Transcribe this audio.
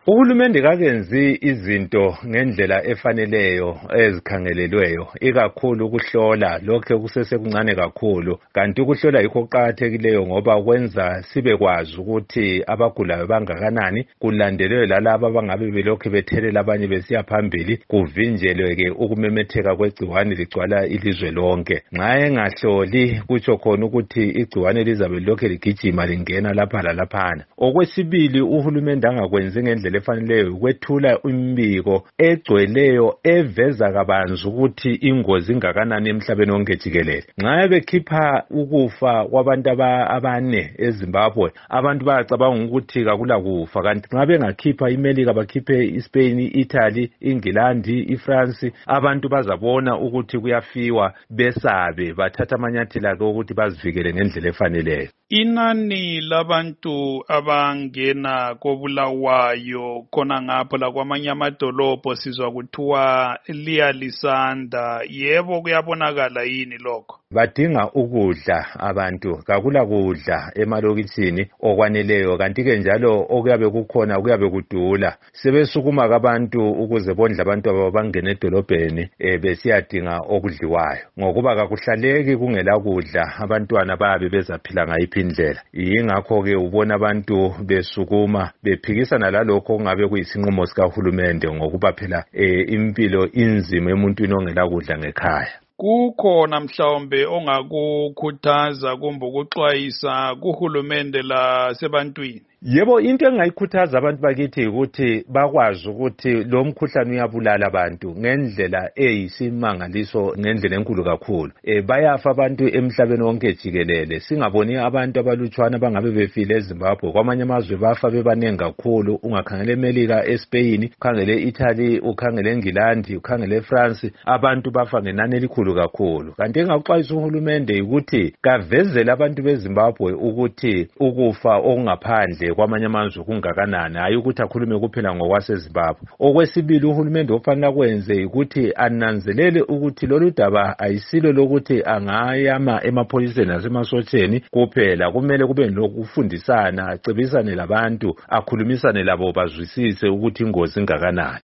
Uhulumende kakenzi izinto ngendlela efaneleyo ezikhangelelweyo, ikakhulu ukuhlola lokho kusesekuncane kakhulu. Kanti ukuhlola yikho okuqakathekileyo ngoba kwenza sibe kwazi ukuthi abagulayo bangakanani, kulandelwe lalabo abangabe belokhu bethelela abanye besiya phambili, kuvinjelwe-ke ukumemetheka kwegciwane ligcwala ilizwe lonke. Nxa engahloli kutsho khona ukuthi igciwane lizabe lokhu ligijima lingena lapha lalaphana. Okwesibili, uhulumende angakwenzi ngendlela efaneleyo ukwethula imbiko egcweleyo eveza kabanzi ukuthi ingozi ingakanani emhlabeni wonke jikelele. Nxa bekhipha ukufa kwabantu abane eZimbabwe, abantu bayacabanga ukuthi kakula kufa, kanti nxa bengakhipha iMelika bakhiphe iSpain, iItaly, iNgilandi, iFrance, abantu bazabona ukuthi kuyafiwa besabe bathatha amanyathelo ake ukuthi bazivikele ngendlela efaneleyo. Inani labantu abangena kobulawayo khona ngapho lakwamanye amadolobho sizwa kuthiwa liyalisanda. Yebo, kuyabonakala yini lokho? Badinga ukudla abantu, kakula kudla emalokitshini okwaneleyo, kanti-ke njalo okuyabe kukhona kuyabe kudula. Sebesukuma kabantu ukuze bondle abantu abo bangene edolobheni besiyadinga okudliwayo, ngokuba kakuhlaleki kungela kudla, abantwana bayabe bezaphila ngayiphi indlela. Yingakho-ke ubona abantu besukuma bephikisana lalokho okungabe kuyisinqumo sikahulumende, ngokuba phela impilo inzima emuntwini ongela kudla ngekhaya. Kukhona mhlawumbe ongakukhuthaza kumbe ukuxwayisa kuhulumende lasebantwini? Yebo, into engayikhuthaza abantu bakithi ukuthi bakwazi ukuthi lo mkhuhlane uyabulala abantu ngendlela eyisimangaliso, ngendlela enkulu kakhulu. Bayafa abantu emhlabeni wonke jikelele. Singaboni abantu abalutshwana bangabe befile eZimbabwe, kwamanye amazwe bafa bebanengi kakhulu. Ungakhangela eMelika, eSpain, ukhangele eItaly, ukhangele eNgilandi, ukhangele eFrance, abantu bafa ngenani elikhulu kakhulu. Kanti engakuxwayisa uhulumende ukuthi kavezele abantu beZimbabwe ukuthi ukufa okungaphandle kwamanye amazwe kungakanani, hayi ukuthi akhulume kuphela ngokwaseZimbabwe. Okwesibili, uhulumende ofanele kwenze ukuthi ananzelele ukuthi lolu daba ayisilo lokuthi angayama emapholiseni nasemasotsheni kuphela. Kumele kube lokufundisana, acebisane labantu, akhulumisane labo bazwisise ukuthi ingozi ingakanani.